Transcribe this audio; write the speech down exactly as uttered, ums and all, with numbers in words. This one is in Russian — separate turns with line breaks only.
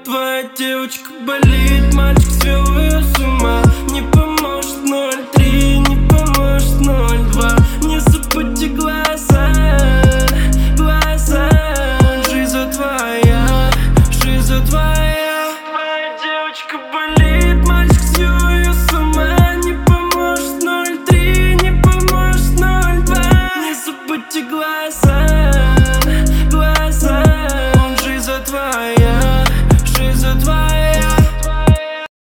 Твоя девочка болит, мальчик свел ее с ума.